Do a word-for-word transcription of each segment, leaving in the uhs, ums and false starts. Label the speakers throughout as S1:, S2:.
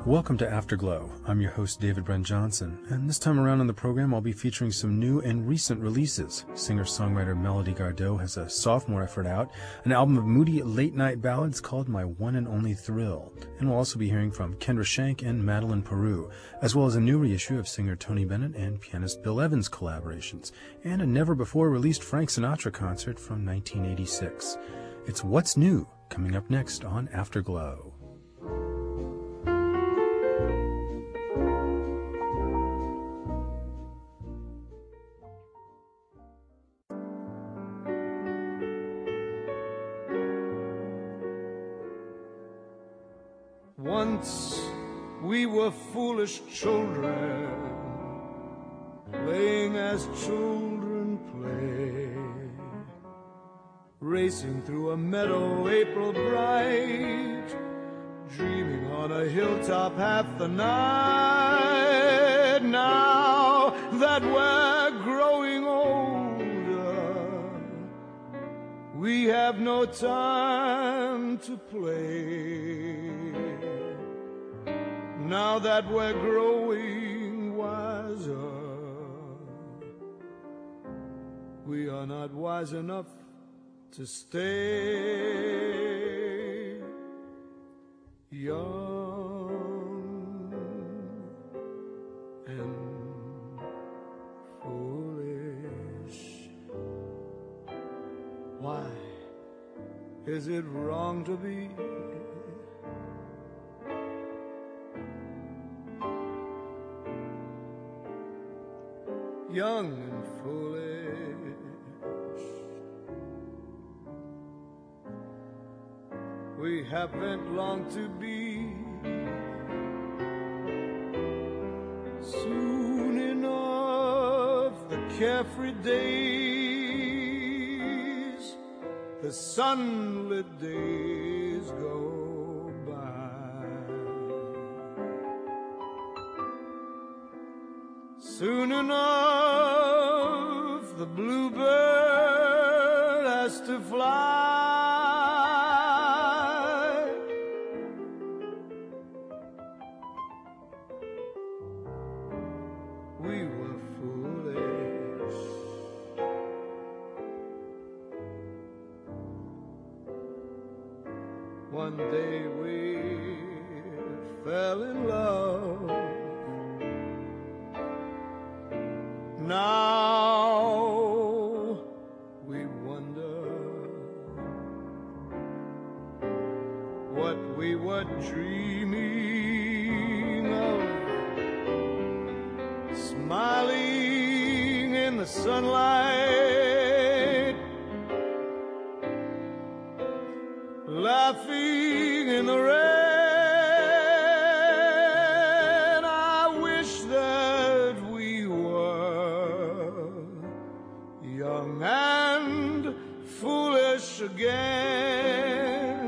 S1: Welcome to Afterglow. I'm your host, David Brent Johnson, and this time around on the program, I'll be featuring some new and recent releases. Singer-songwriter Melody Gardot has a sophomore effort out, an album of moody late-night ballads called My One and Only Thrill, and we'll also be hearing from Kendra Shank and Madeline Peru, as well as a new reissue of singer Tony Bennett and pianist Bill Evans collaborations, and a never-before-released Frank Sinatra concert from nineteen eighty-six. It's What's New, coming up next on Afterglow.
S2: Once we were foolish children, playing as children play, racing through a meadow April bright, dreaming on a hilltop half the night. Now that we're growing older, we have no time to play. Now that we're growing wiser, we are not wise enough to stay young and foolish. Why is it wrong to be young and foolish? We haven't long to be. Soon enough, the carefree days, the sunlit days go by. Soon enough, the bluebird has to fly. We were foolish. One day we fell in love. Now we wonder what we were dreaming of, smiling in the sunlight, laughing in the rain. I wish that we were young and foolish again.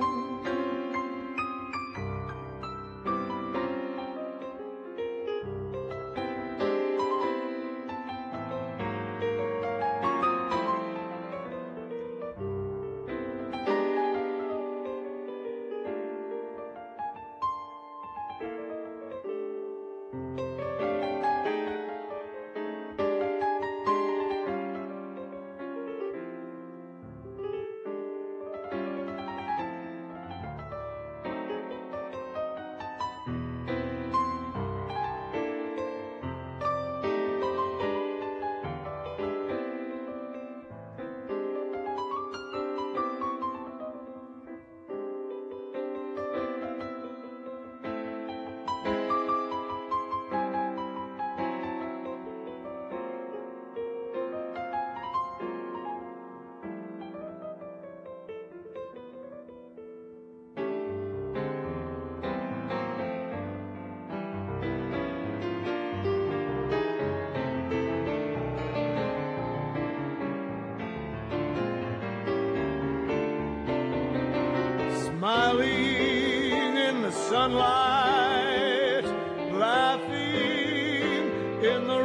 S2: Smiling in the sunlight, laughing in the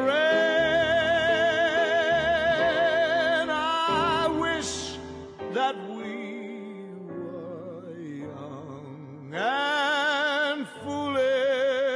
S2: rain. I wish that we were young and foolish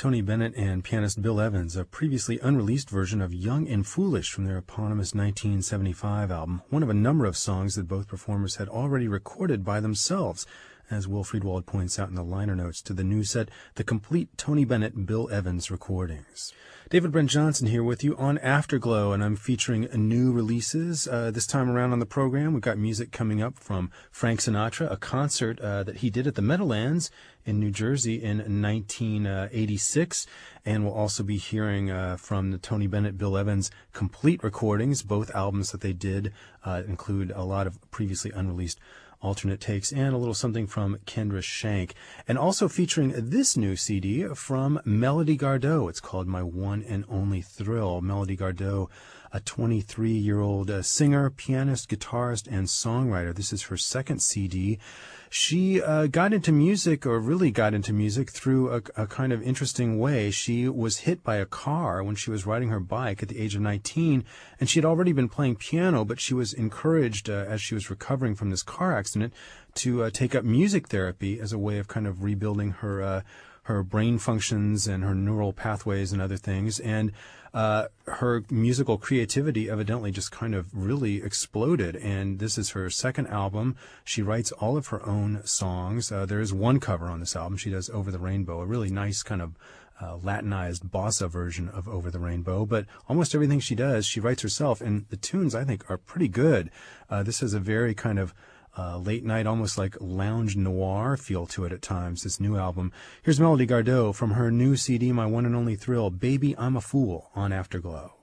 S1: Tony Bennett and pianist Bill Evans, a previously unreleased version of Young and Foolish from their eponymous nineteen seventy-five album, one of a number of songs that both performers had already recorded by themselves, as Will Friedwald points out in the liner notes to the new set, the complete Tony Bennett Bill Evans recordings. David Brent Johnson here with you on Afterglow, and I'm featuring new releases. Uh, this time around on the program, we've got music coming up from Frank Sinatra, a concert uh, that he did at the Meadowlands in New Jersey in nineteen eighty-six, and we'll also be hearing uh, from the Tony Bennett, Bill Evans complete recordings. Both albums that they did uh, include a lot of previously unreleased alternate takes, and a little something from Kendra Shank. And also featuring this new C D from Melody Gardot. It's called My One and Only Thrill. Melody Gardot, a twenty-three-year-old uh, singer, pianist, guitarist, and songwriter. This is her second C D. She uh, got into music, or really got into music, through a, a kind of interesting way. She was hit by a car when she was riding her bike at the age of nineteen, and she had already been playing piano, but she was encouraged, uh, as she was recovering from this car accident, to uh, take up music therapy as a way of kind of rebuilding her uh, her brain functions and her neural pathways and other things. And uh, her musical creativity evidently just kind of really exploded. And this is her second album. She writes all of her own songs. Uh, there is one cover on this album. She does Over the Rainbow, a really nice kind of uh, Latinized bossa version of Over the Rainbow. But almost everything she does, she writes herself. And the tunes, I think, are pretty good. Uh, this has a very kind of Uh, late night, almost like lounge noir feel to it at times, this new album. Here's Melody Gardot from her new C D, My One and Only Thrill, Baby, I'm a Fool, on Afterglow.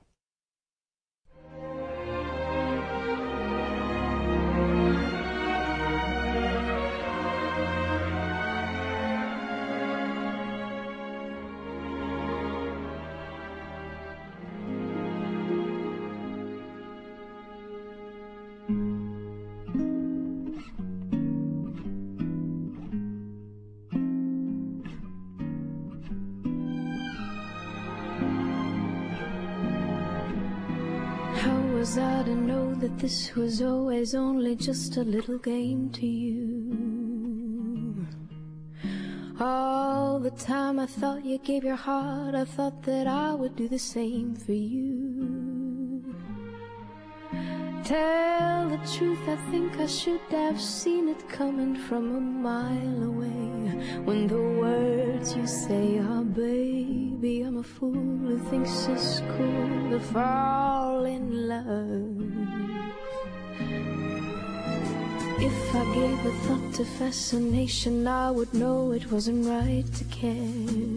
S3: Was I to know that this was always only just a little game to you? All the time I thought you gave your heart, I thought that I would do the same for you. Tell the truth, I think I should have seen it coming from a mile away. When the words you say are, baby, I'm a fool who thinks it's cool to fall in love. If I gave a thought to fascination, I would know it wasn't right to care.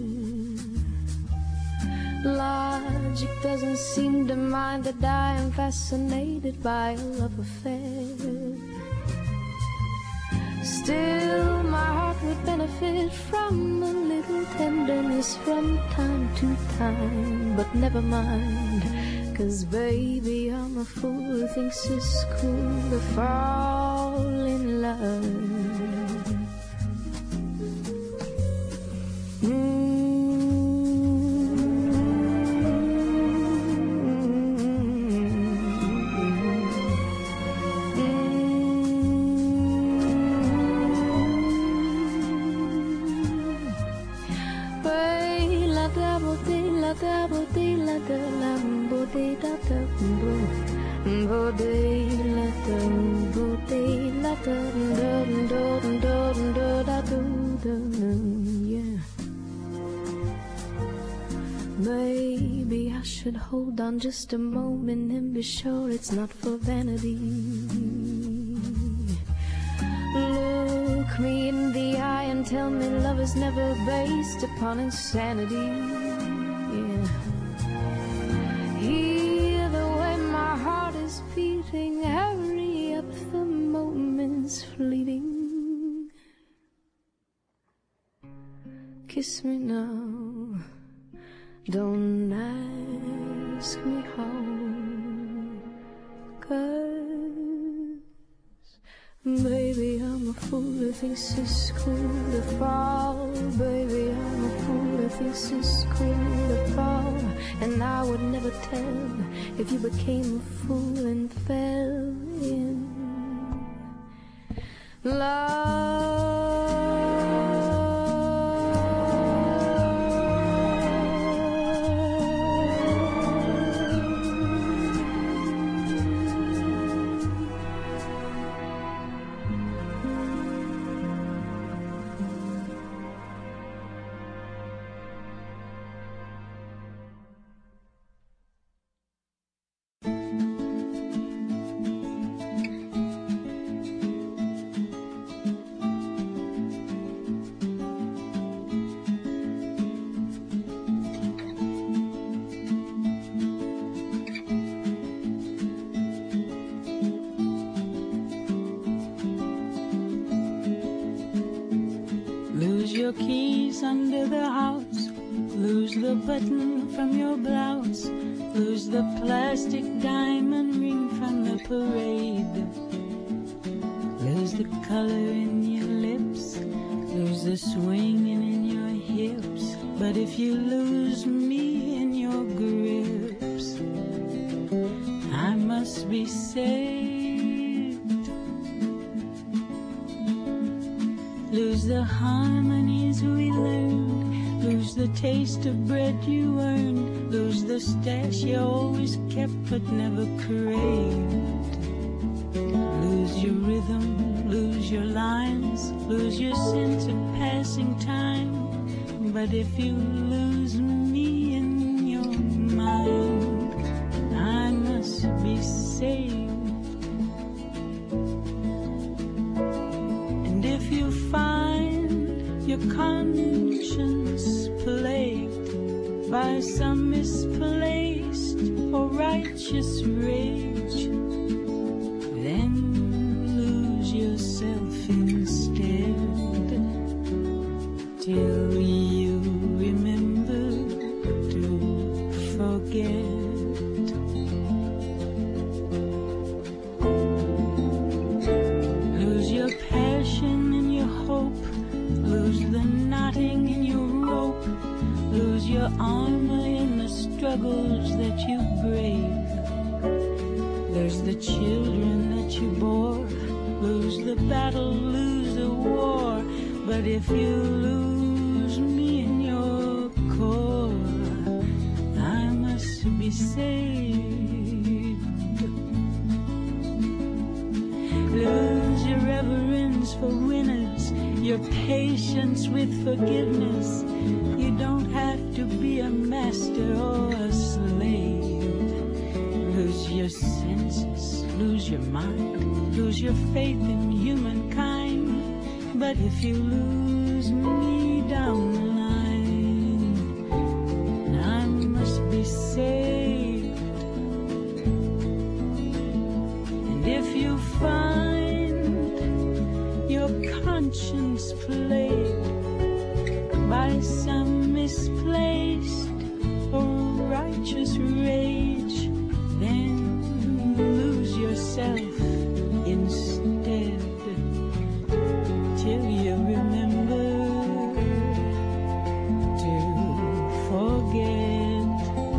S3: Logic doesn't seem to mind that I am fascinated by a love affair. Still, my heart would benefit from a little tenderness from time to time. But never mind, 'cause baby, I'm a fool who thinks it's cool to fall in love. Mm. Maybe I should hold on just a moment and be sure it's not for vanity. Look me in the eye and tell me love is never based upon insanity. Yeah. Hear the way my heart is beating, hurry up, the moment's fleeting. Kiss me now, don't ask me how, 'cause baby, I'm a fool who thinks it's cool to fall. Baby, I'm a fool who thinks it's cool to fall. And I would never tell if you became a fool and fell in love.
S4: enter the house, lose the button from your blouse, lose the plastic diamond ring from the parade, lose the color in your lips, lose the swinging in your hips. But if you lose me in your grips, I must be saved. Lose the harmonies we learned, lose the taste of bread you earned, lose the stash you always kept but never craved. Lose your rhythm, lose your lines, lose your sense of passing time. But if you lose me in your mind, I must be saved. And if you find your conscience plagued by some misplaced or righteous rage, then lose yourself instead till you remember to forget. Lose your passion and your hope, lose the knotting in your rope, lose your armor in the struggles that you brave. There's the children that you bore, lose the battle, lose the war. But if you lose me in your core, I must be saved. Lose your reverence for winners, your patience with forgiveness. You don't have to be a master or a slave. Lose your senses, lose your mind, lose your faith in humankind. But if you lose me down the line, I must be saved. And if you find your conscience plagued by some misplaced or righteous rage, then lose yourself instead till you remember to forget.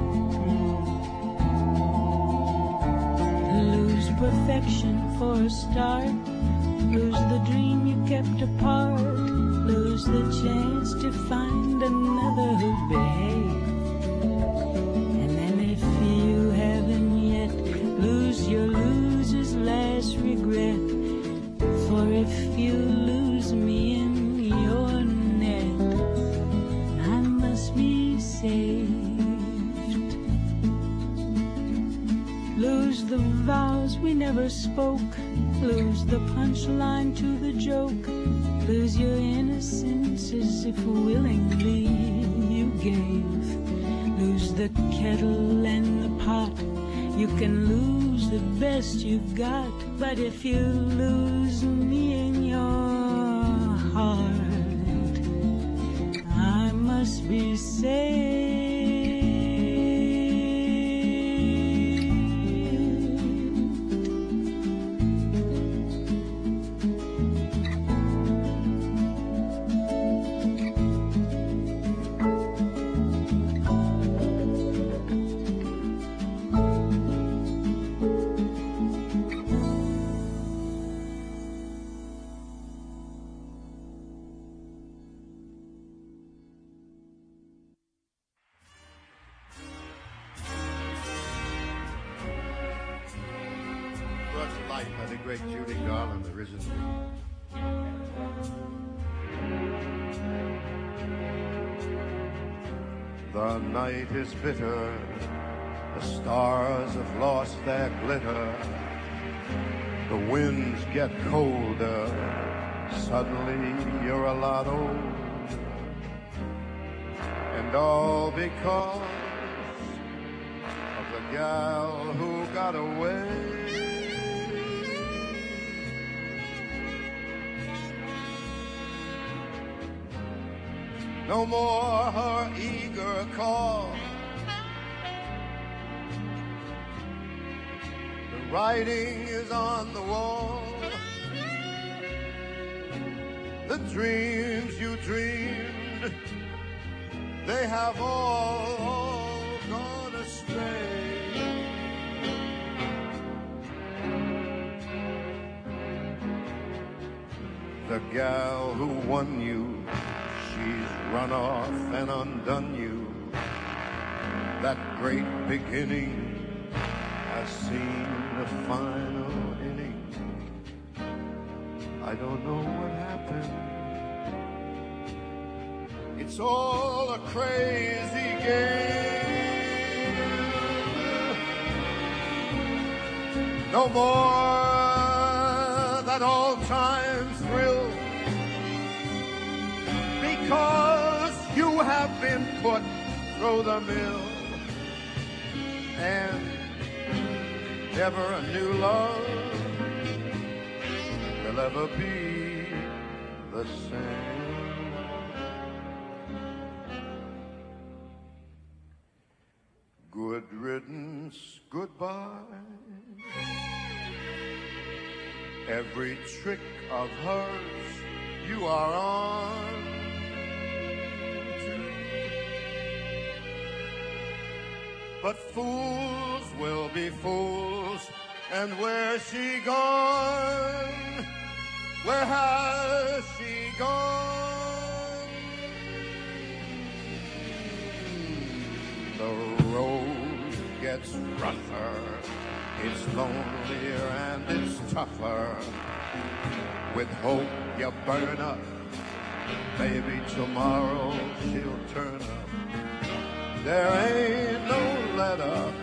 S4: Lose perfection for a start, lose the dream you kept apart, lose the chance to find another who behaved. And then if you haven't yet, lose your loser's last regret. For if you lose me in your net, I must be saved. Lose the vows we never spoke, lose the punchline to the joke, lose your innocence as if willingly you gave. Lose the kettle and the pot, you can lose the best you've got. But if you lose me in your heart, I must be saved.
S5: By the great Judy Garland originally. The night is bitter, the stars have lost their glitter, the winds get colder, suddenly you're a lot older, and all because of the gal who got away. no more her eager call. The writing is on the wall. The dreams you dreamed, they have all, all gone astray. The gal who won you, she's run off and undone you. That great beginning has seen the final inning. I don't know what happened. It's all a crazy game. No more that all-time thrill, because you have been put through the mill, and never a new love will ever be the same. Good riddance, goodbye. Every trick of hers you are on to. But fools will be fools, and where's she gone? Where has she gone? The road gets rougher, it's lonelier and it's tougher. With hope you burn up, maybe tomorrow she'll turn up. There ain't no let up,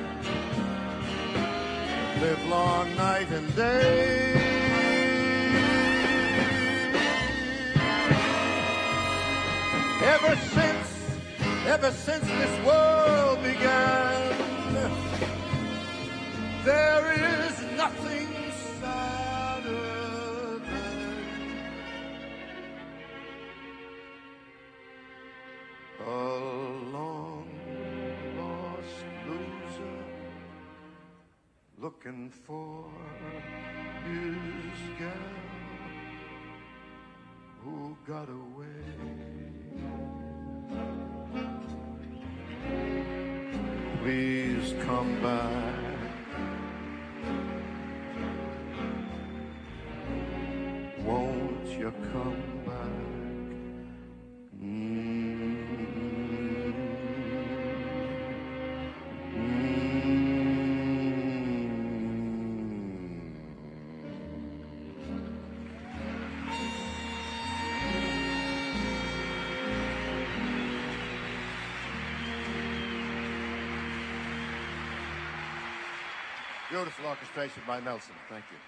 S5: live long night and day. Ever since, ever since this world began, there is nothing sadder than a long lost loser looking for his gal who got away. Please come back. Won't you come back? Mm-hmm. Beautiful orchestration by Nelson. Thank you.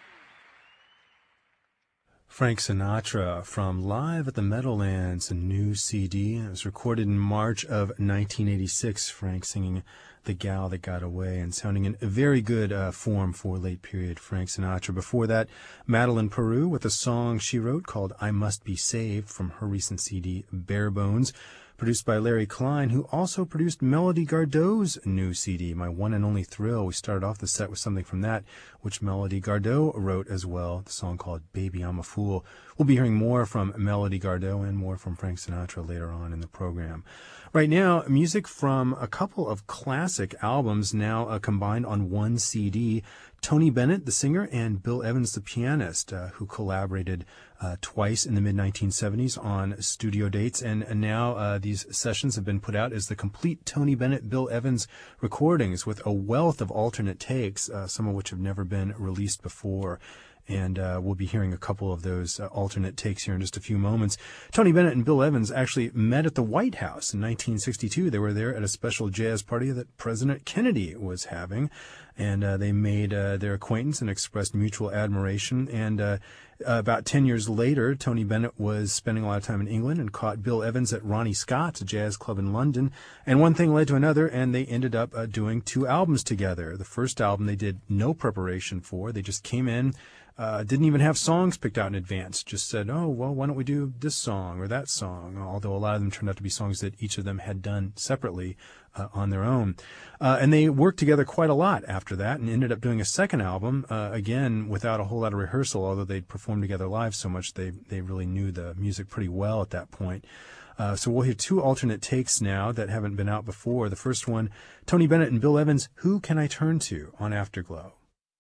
S1: Frank Sinatra from Live at the Meadowlands, a new C D. It was recorded in March of nineteen eighty-six. Frank singing The Gal That Got Away and sounding in a very good uh, form for late period Frank Sinatra. Before that, Madeleine Peru with a song she wrote called I Must Be Saved from her recent C D Bare Bones, produced by Larry Klein, who also produced Melody Gardot's new C D, My One and Only Thrill. We started off the set with something from that, which Melody Gardot wrote as well, the song called Baby I'm a Fool. We'll be hearing more from Melody Gardot and more from Frank Sinatra later on in the program. Right now, music from a couple of classic albums now uh, combined on one C D. Tony Bennett, the singer, and Bill Evans, the pianist, uh, who collaborated uh, twice in the mid nineteen seventies on studio dates. And, and now uh, these sessions have been put out as the complete Tony Bennett, Bill Evans recordings with a wealth of alternate takes, uh, some of which have never been released before. And uh, we'll be hearing a couple of those uh, alternate takes here in just a few moments. Tony Bennett and Bill Evans actually met at the White House in nineteen sixty-two. They were there at a special jazz party that President Kennedy was having, and uh, they made uh, their acquaintance and expressed mutual admiration. And uh, Uh, about ten years later, Tony Bennett was spending a lot of time in England and caught Bill Evans at Ronnie Scott's, a jazz club in London. And one thing led to another, and they ended up uh, doing two albums together. The first album they did no preparation for. They just came in, uh, didn't even have songs picked out in advance. Just said, oh, well, why don't we do this song or that song? Although a lot of them turned out to be songs that each of them had done separately uh, on their own. Uh, and they worked together quite a lot after that and ended up doing a second album, uh, again, without a whole lot of rehearsal, although they'd performed together live so much they, they really knew the music pretty well at that point. Uh, so we'll hear two alternate takes now that haven't been out before. The first one, Tony Bennett and Bill Evans, Who Can I Turn To on Afterglow?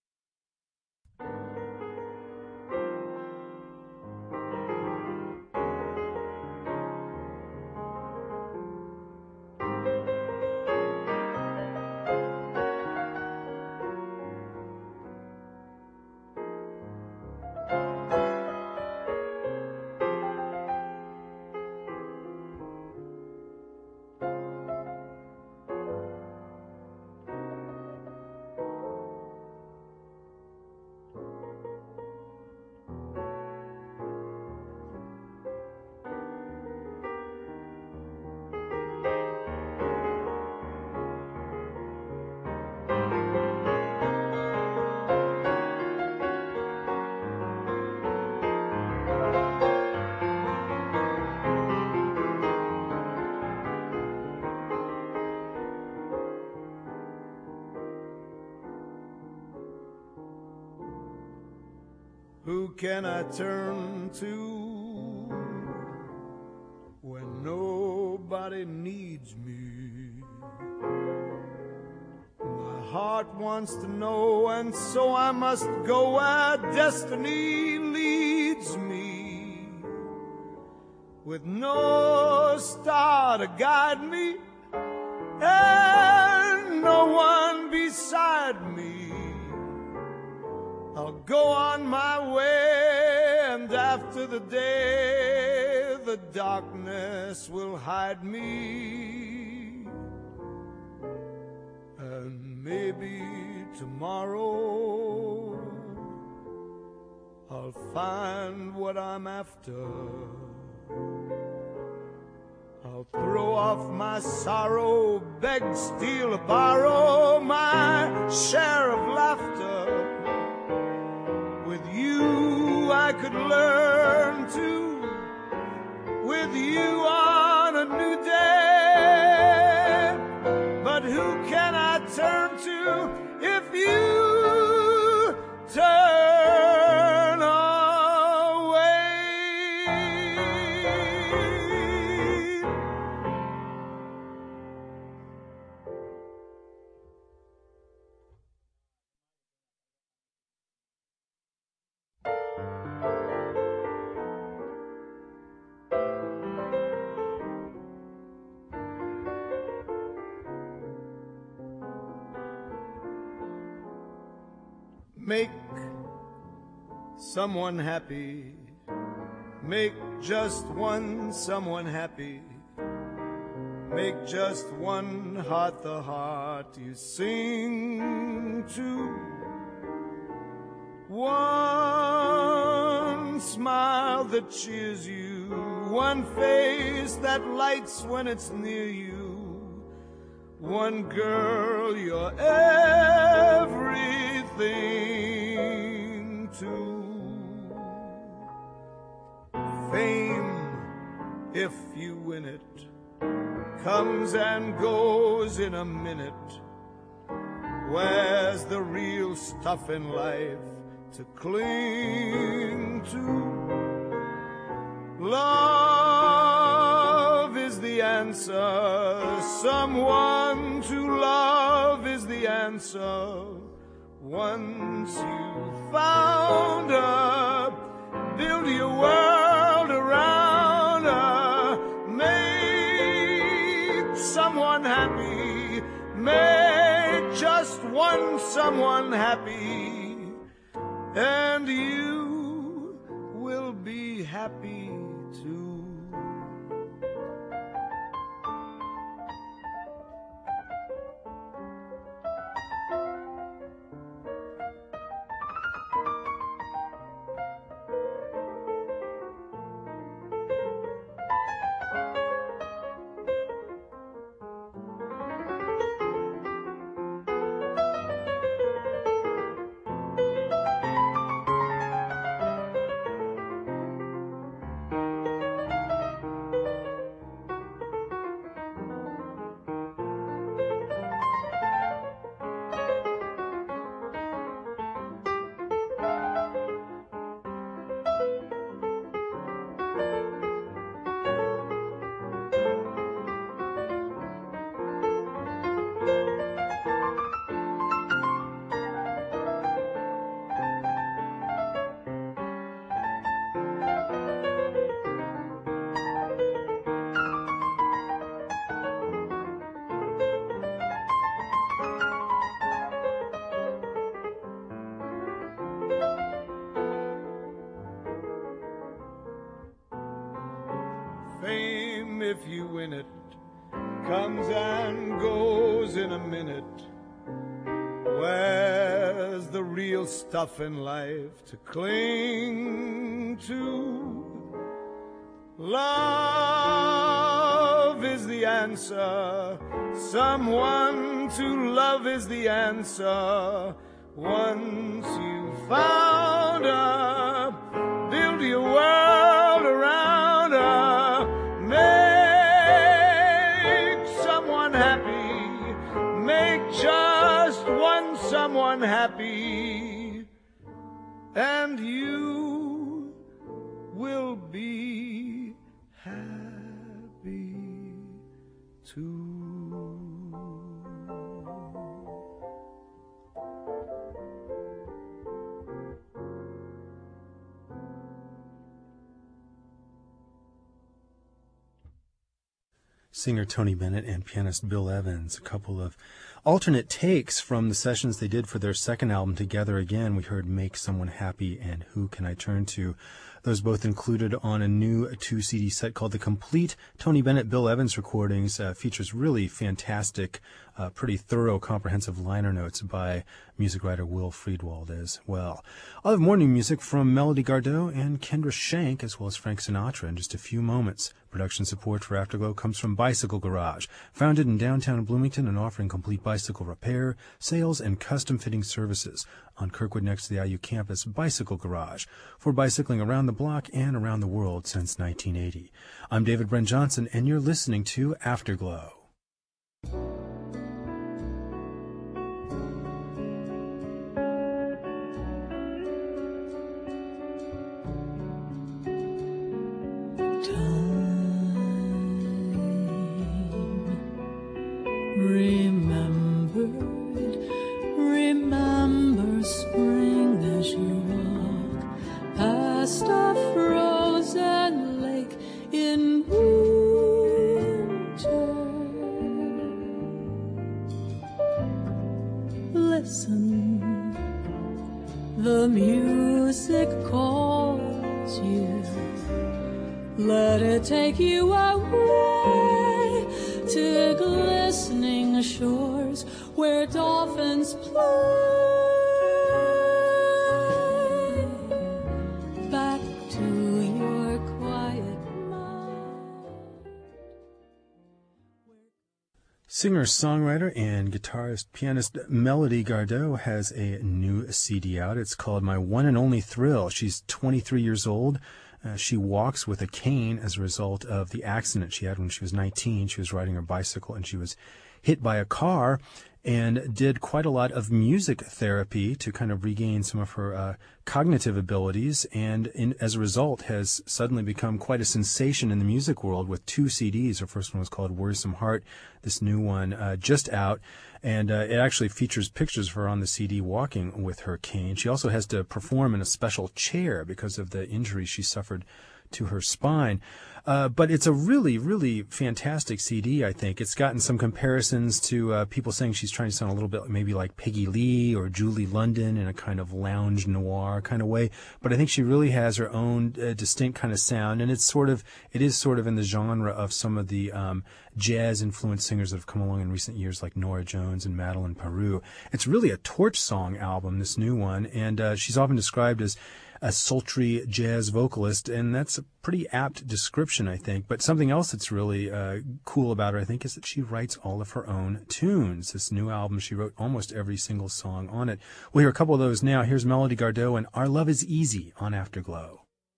S2: Who can I turn to when nobody needs me? My heart wants to know, and so I must go where destiny leads me. With no star to guide me and no one beside me, I'll go on my way, and after the day, the darkness will hide me. And maybe tomorrow I'll find what I'm after. I'll throw off my sorrow, beg, steal, or borrow my share of laughter. With you I could learn to, with you on a new day. But who can I turn to if you turn away? Make someone happy, make just one someone happy, make just one heart the heart you sing to, one smile that cheers you, one face that lights when it's near you, one girl you're everything to. Fame, if you win it, comes and goes in a minute. Where's the real stuff in life to cling to? Love is the answer, someone to love is the answer. Once you've found her, build your world around her. Make someone happy, make just one someone happy, and you will be happy too. if you win it, comes and goes in a minute. Where's the real stuff in life to cling to? Love is the answer. Someone to love is the answer. Once you found her, build your world around her. Make someone happy. Make just one someone happy. And you will be happy too.
S1: Singer Tony Bennett and pianist Bill Evans, a couple of alternate takes from the sessions they did for their second album together again. We heard Make Someone Happy and Who Can I Turn To? Those both included on a new two C D set called The Complete Tony Bennett Bill Evans Recordings. Uh, features really fantastic, uh, pretty thorough, comprehensive liner notes by music writer Will Friedwald as well. I'll have more new music from Melody Gardot and Kendra Shank, as well as Frank Sinatra, in just a few moments. Production support for Afterglow comes from Bicycle Garage, founded in downtown Bloomington and offering complete bicycle repair, sales, and custom fitting services. On Kirkwood next to the I U campus, Bicycle Garage, for bicycling around the block and around the world since nineteen eighty. I'm David Brent Johnson, and you're listening to Afterglow.
S4: Remembered, remember spring as you walk past a frozen lake in winter. Listen, the music calls you. Let it take you away to glistening shores where dolphins play. Back to your quiet mind.
S1: Singer, songwriter, and guitarist, pianist Melody Gardot has a new C D out. It's called My One and Only Thrill. She's twenty-three years old. Uh, she walks with a cane as a result of the accident she had when she was nineteen. She was riding her bicycle and she was hit by a car, and did quite a lot of music therapy to kind of regain some of her uh, cognitive abilities, and in, as a result has suddenly become quite a sensation in the music world with two C Ds. Her first one was called Worrisome Heart, this new one uh, just out, and uh, it actually features pictures of her on the C D walking with her cane. She also has to perform in a special chair because of the injury she suffered to her spine. Uh, but it's a really, really fantastic C D, I think. It's gotten some comparisons to uh, people saying she's trying to sound a little bit maybe like Peggy Lee or Julie London in a kind of lounge noir kind of way. But I think she really has her own uh, distinct kind of sound, and it's sort of, it is sort of in the genre of some of the um, jazz-influenced singers that have come along in recent years, like Nora Jones and Madeline Peru. It's really a torch song album, this new one, and uh, she's often described as a sultry jazz vocalist, and that's a pretty apt description, I think. But something else that's really uh, cool about her, I think, is that she writes all of her own tunes. This new album, she wrote almost every single song on it. We'll hear a couple of those now. Here's Melody Gardot and Our Love Is Easy on Afterglow.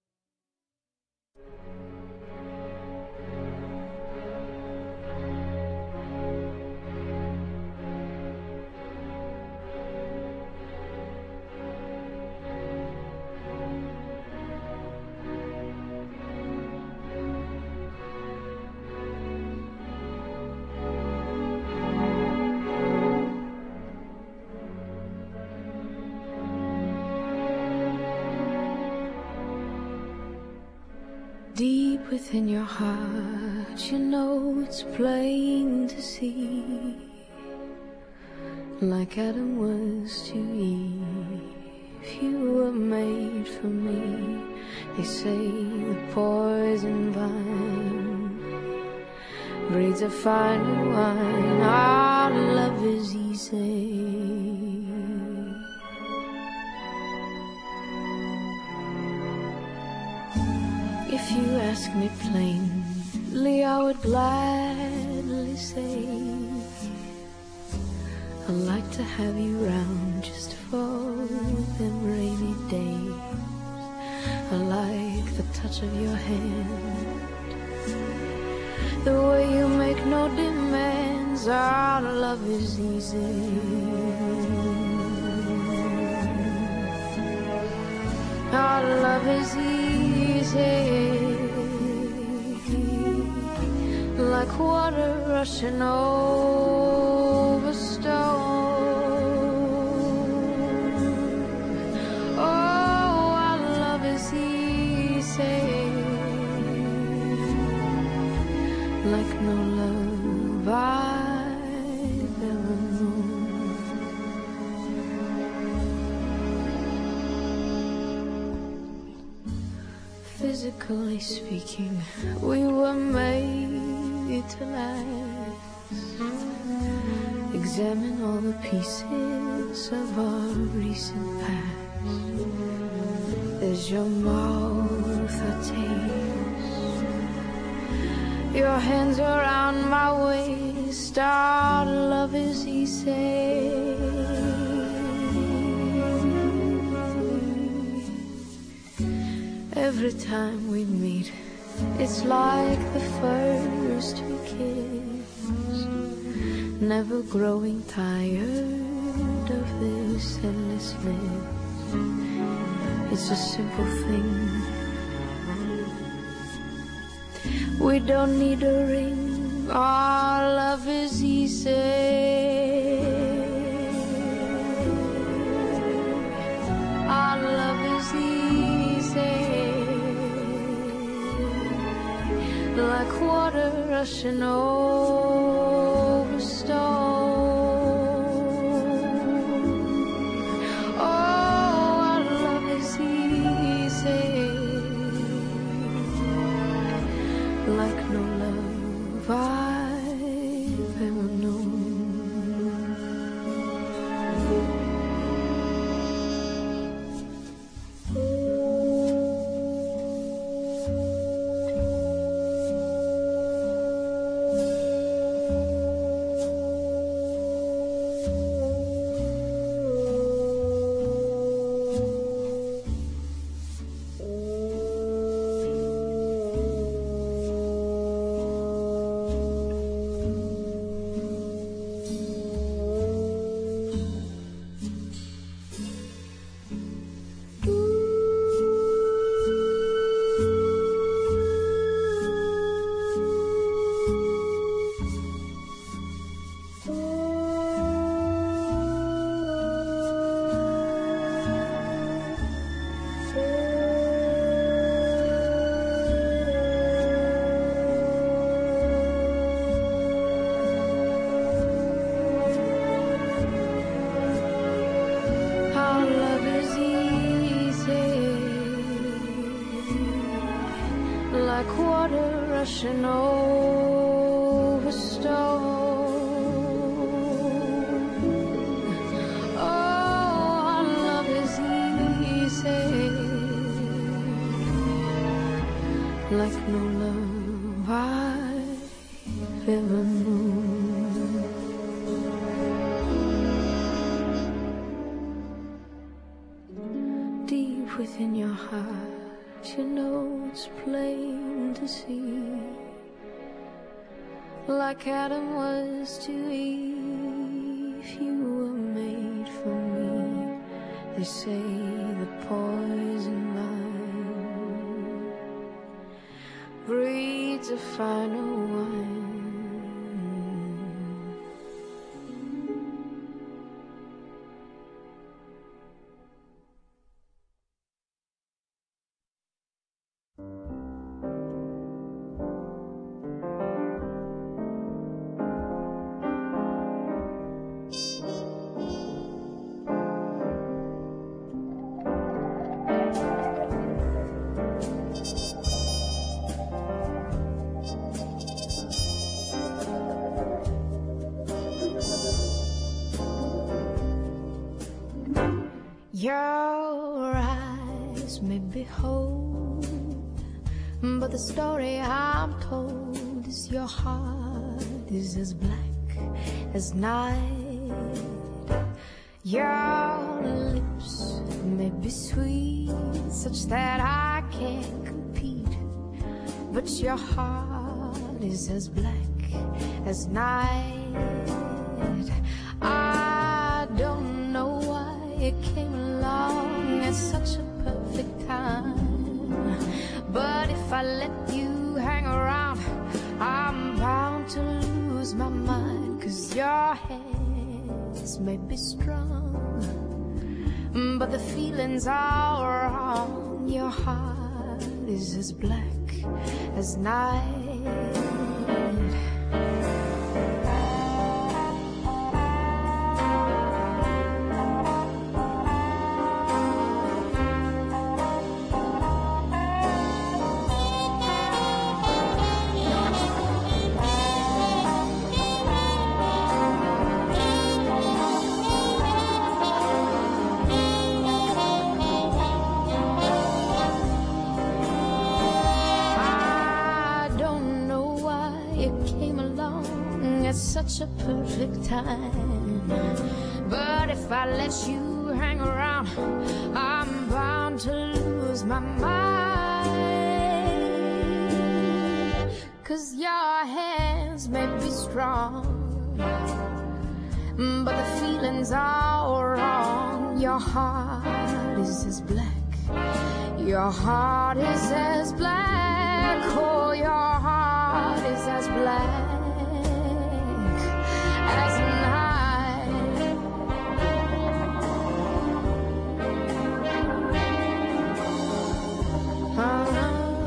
S3: Deep within your heart, you know it's plain to see. Like Adam was to Eve, you were made for me. They say the poison vine breeds a finer wine. Our love is easy. If you ask me plainly, I would gladly say I'd like to have you round just for them rainy days. I like the touch of your hand, the way you make no demands. Our love is easy. Our love is easy, like water rushing over stone. Oh, our love is easy, like no love I've ever known. Physically speaking, we were made to last. Examine all the pieces of our recent past. There's your mouth I taste, your hands around my waist. Our love is easy. Every time we meet, it's like the first we kissed, never growing tired of this endlessness. It's a simple thing. We don't need a ring. Our love is easy. Our love is easy, like water rushing over stone. Oh, our love is easy, like no love I've ever known. Like water rushing over stone. Oh, our love is easy, like no love I've ever known. Deep within your heart, you know it's plain to see, like Adam was to Eve, you were made for me. They say the poison vine breeds a finer wine. Your eyes may behold, but the story I'm told is your heart is as black as night. Your lips may be sweet, such that I can't compete, but your heart is as black as night. I don't know why it came along at such a perfect time, but if I let you hang around, I'm bound to lose my mind. 'Cause your hands may be strong, but the feelings are wrong. Your heart is as black as night. Such a perfect time, but if I let you hang around, I'm bound to lose my mind. 'Cause your hands may be strong, but the feelings are wrong. Your heart is as black, your heart is as black, oh, your heart is as black as night. Uh-huh.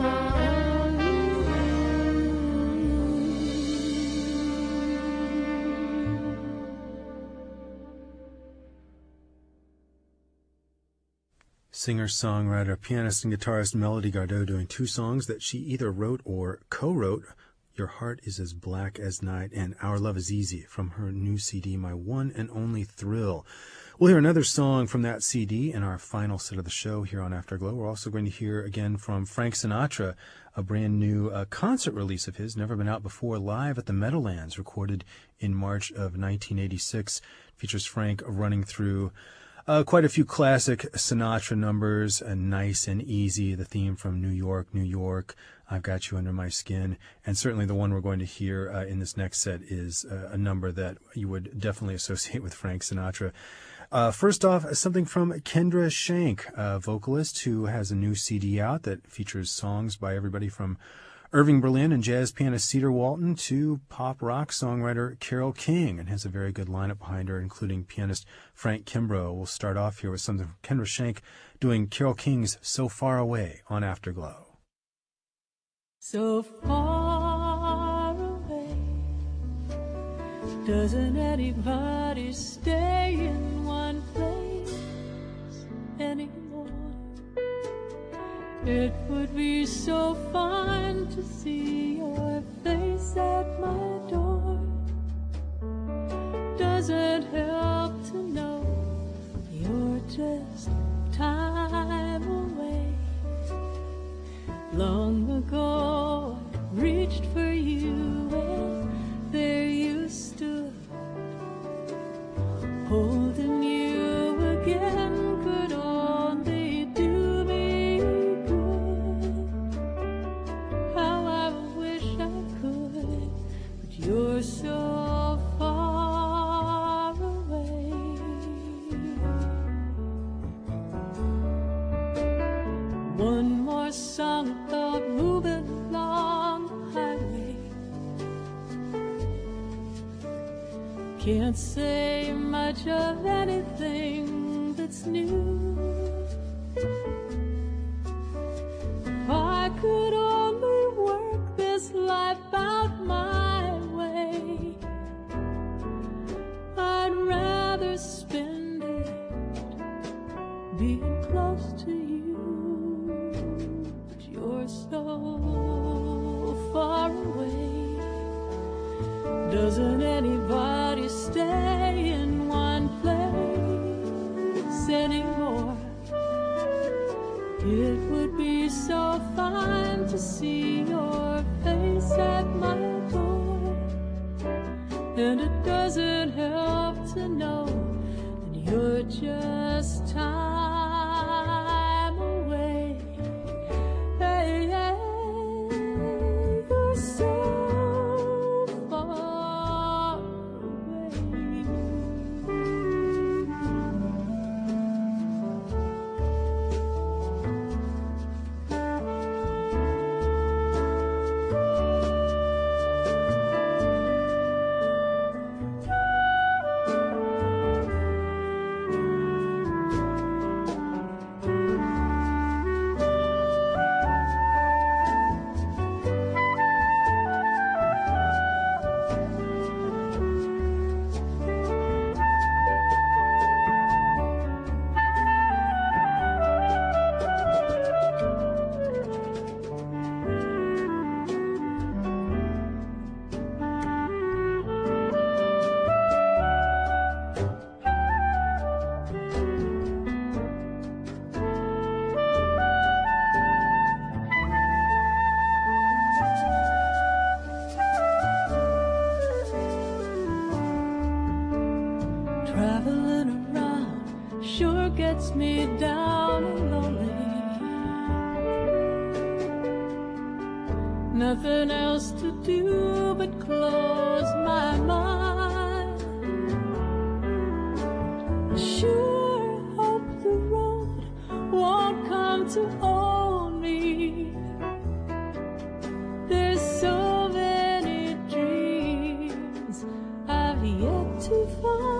S1: Singer, songwriter, pianist, and guitarist Melody Gardot doing two songs that she either wrote or co-wrote. Your Heart is as Black as Night and Our Love is Easy from her new C D, My One and Only Thrill. We'll hear another song from that C D in our final set of the show here on Afterglow. We're also going to hear again from Frank Sinatra, a brand new uh, concert release of his, never been out before, live at the Meadowlands, recorded in March of nineteen eighty-six. Features Frank running through Uh, quite a few classic Sinatra numbers, uh, Nice and Easy, the theme from New York, New York, I've Got You Under My Skin, and certainly the one we're going to hear uh, in this next set is uh, a number that you would definitely associate with Frank Sinatra. Uh, first off, something from Kendra Shank, a vocalist who has a new C D out that features songs by everybody from Irving Berlin and jazz pianist Cedar Walton to pop rock songwriter Carole King, and has a very good lineup behind her, including pianist Frank Kimbrough. We'll start off here with something from Kendra Shank doing Carole King's So Far Away on Afterglow.
S4: So far away, doesn't anybody stay in one place anymore? It would be so fun to see your face at my door. Doesn't help to know you're just time away. Long ago I reached for you and there you stood, holding you again could only do me good. How I wish I could, but you're so far away. One more song about moving along the highway. Can't say much of anything that's new. If I could only work this life out my way, I'd rather spend it being close to you. But you're so far away. Doesn't anybody stay in one place anymore? see your face at my door. And it doesn't help to know that you're just time away. Hey, hey, you're so far away. Traveling around sure gets me down and lonely. Nothing else to do but close my mind. I sure hope the road won't come to own me. There's so many dreams I've yet to find.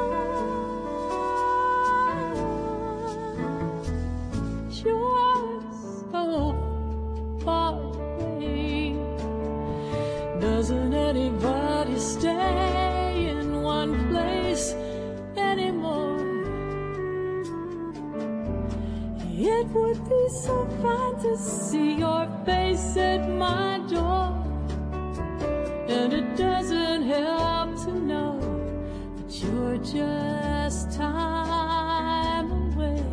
S4: You're so far away. Doesn't anybody stay in one place anymore? It would be so fine to see your face at my door. And it doesn't help to know that you're just time away.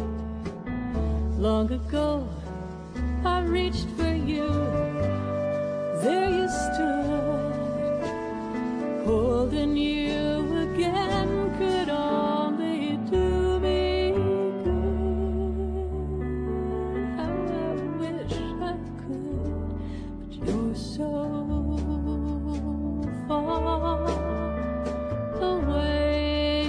S4: Long ago, I reached for you. There you stood, holding you again could only do me good. How I wish I could, but you're so far away.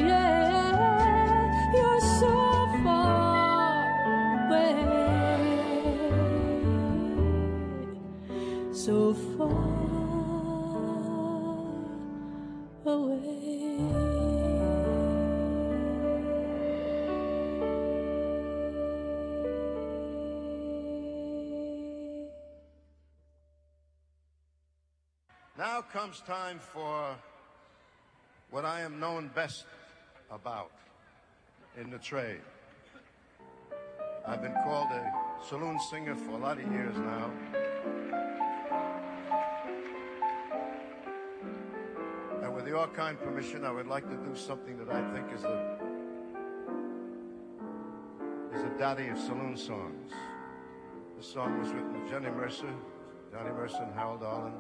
S4: Yeah, you're so far away, so far away.
S5: Now comes time for what I am known best about in the trade. I've been called a saloon singer for a lot of years now. And with your kind permission, I would like to do something that I think is a is a daddy of saloon songs. This song was written with Johnny Mercer, Johnny Mercer and Harold Arlen.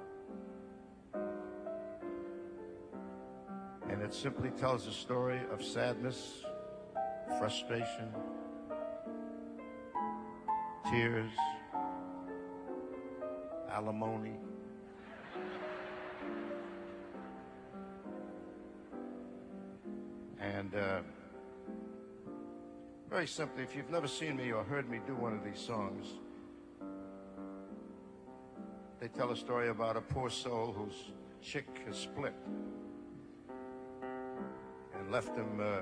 S5: And it simply tells a story of sadness, frustration, tears, alimony. And uh, very simply, if you've never seen me or heard me do one of these songs, they tell a story about a poor soul whose chick has split and left him uh,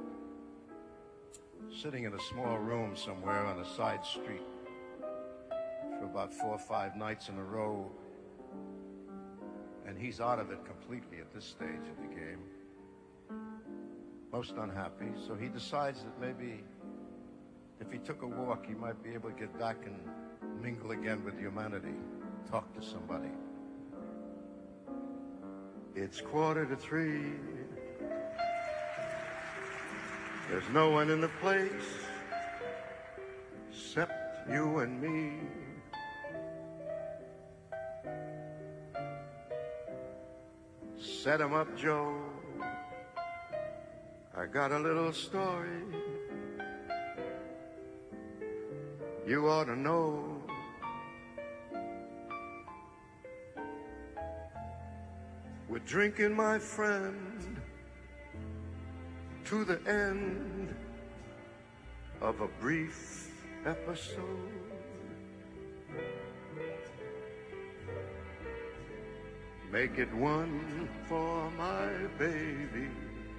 S5: sitting in a small room somewhere on a side street for about four or five nights in a row. And he's out of it completely at this stage of the game. Most unhappy, so he decides that maybe if he took a walk, he might be able to get back and mingle again with humanity, talk to somebody. It's quarter to three. There's no one in the place except you and me. Set 'em up, Joe. I got a little story you ought to know. We're drinking, my friend, to the end of a brief episode. Make it one for my baby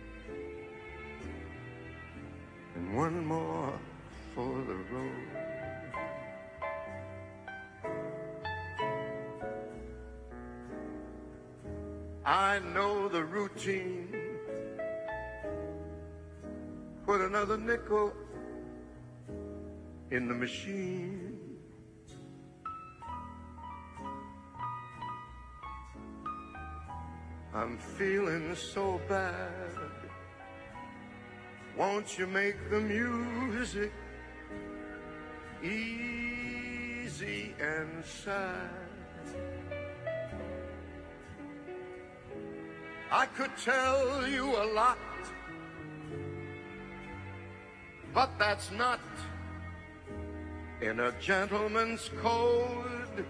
S5: and one more for the road. I know the routine. Put another nickel in the machine. I'm feeling so bad. Won't you make the music easy and sad? I could tell you a lot, but that's not in a gentleman's code.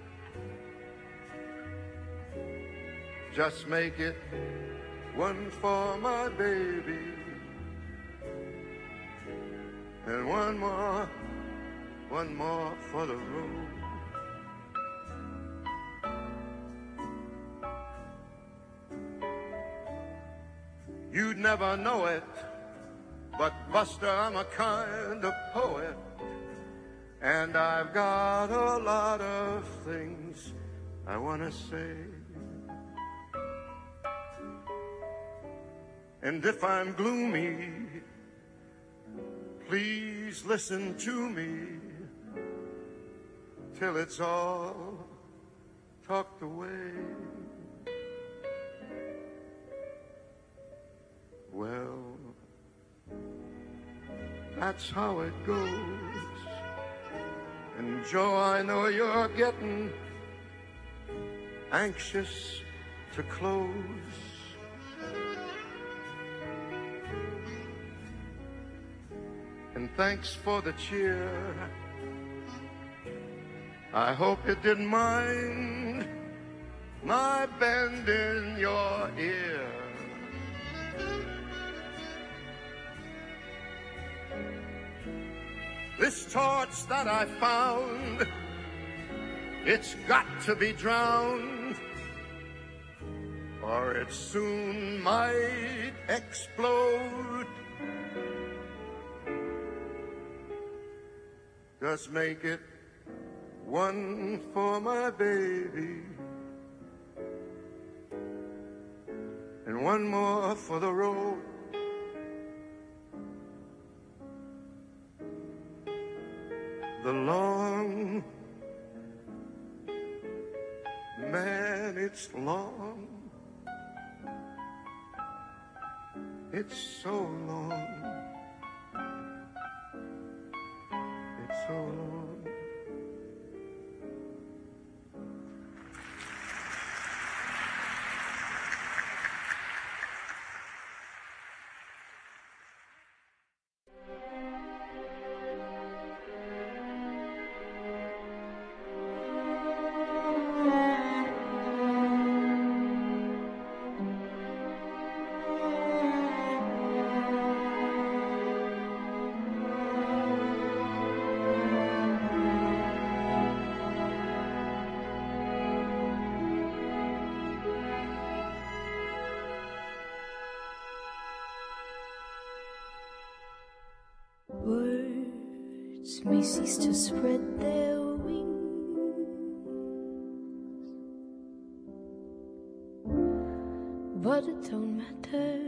S5: Just make it one for my baby and one more, one more for the road. You'd never know it, but Buster, I'm a kind of poet, and I've got a lot of things I want to say. And if I'm gloomy, please listen to me till it's all tucked away. Well, that's how it goes. And Joe, I know you're getting anxious to close. And thanks for the cheer. I hope you didn't mind my bending your ear. This torch that I found, it's got to be drowned, or it soon might explode. Just make it one for my baby and one more for the road. The long, man, it's long. It's so long. It's so long.
S3: Words may cease to spread their wings, but it don't matter,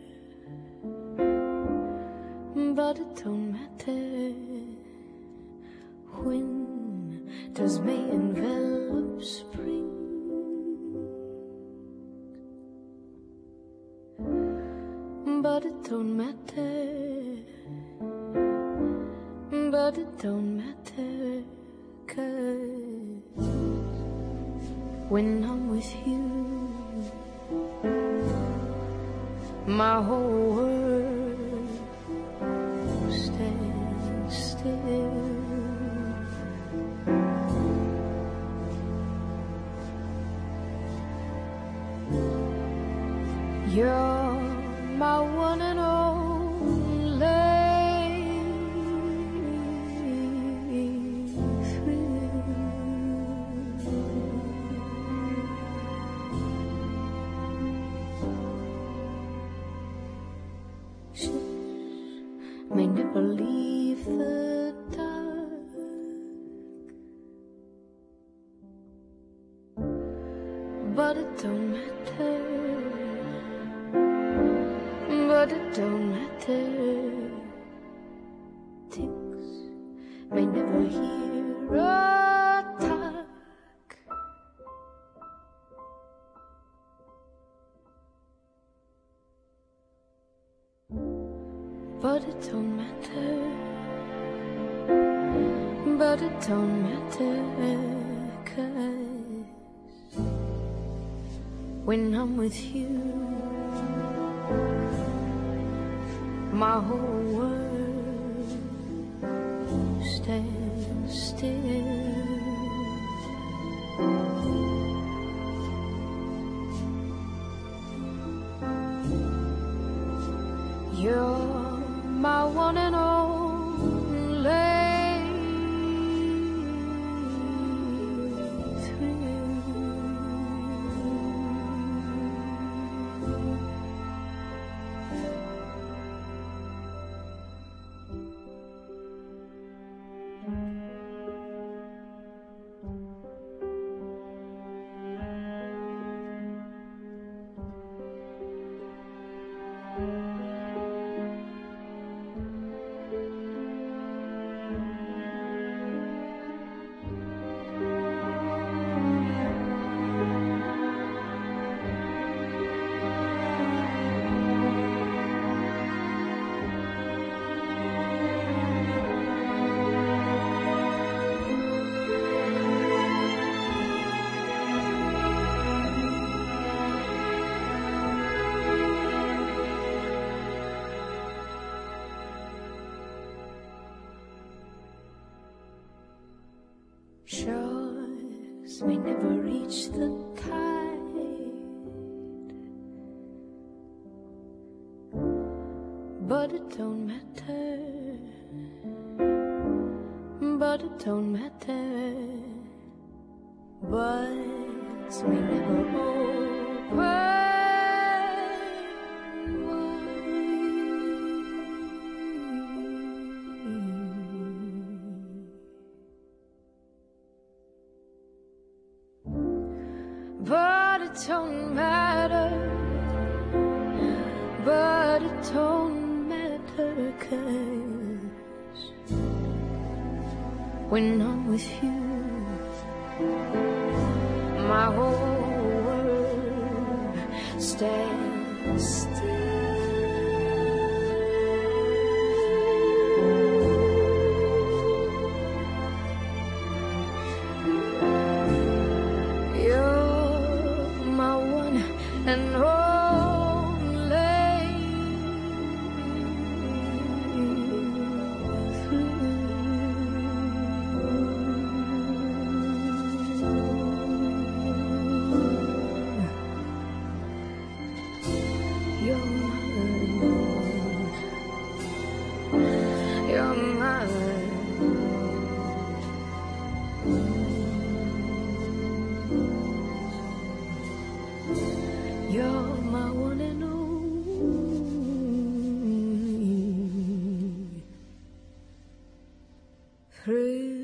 S3: but it don't matter. Winters may envelop spring, but it don't matter, but it don't matter, 'cause when I'm with you, my whole world stands still. You're my one and only thrill. Ships may never leave the dark, but it don't matter. But it don't matter. Things may never hear a talk, but it don't matter. But it don't matter, 'cause when I'm with you, my whole world stands still. You're my one and only thrill. Shores may never reach the tide, but it don't matter. But it don't matter. Words may never open. But it don't matter, but it don't matter, 'cause when I'm with you, my whole world stands still. And only you're mine, you're mine. You're my one and only thrill.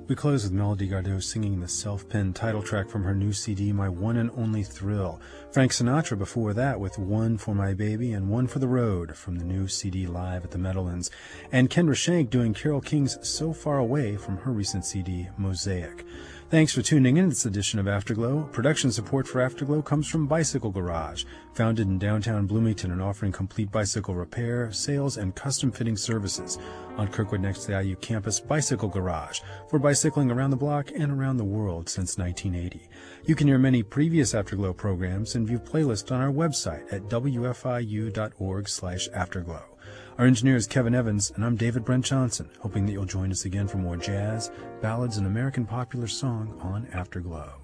S1: We close with Melody Gardot singing the self-penned title track from her new C D, My One and Only Thrill. Frank Sinatra before that with One for My Baby and One for the Road from the new C D Live at the Meadowlands. And Kendra Shank doing Carole King's So Far Away from her recent C D, Mosaic. Thanks for tuning in to this edition of Afterglow. Production support for Afterglow comes from Bicycle Garage, founded in downtown Bloomington and offering complete bicycle repair, sales, and custom fitting services. On Kirkwood next to the I U campus, Bicycle Garage, for bicycling around the block and around the world since nineteen eighty. You can hear many previous Afterglow programs and view playlists on our website at w f i u dot org slash afterglow. Our engineer is Kevin Evans, and I'm David Brent Johnson, hoping that you'll join us again for more jazz, ballads, and American popular song on Afterglow.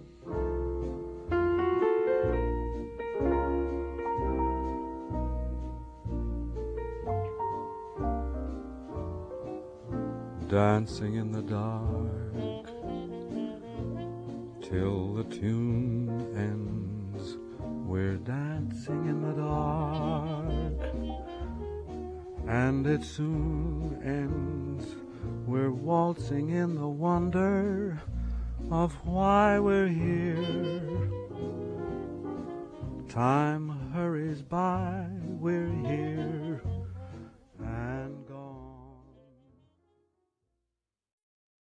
S6: Dancing in the dark till the tune ends. We're dancing in the dark, and it soon ends. We're waltzing in the wonder of why we're here. Time hurries by, we're here, and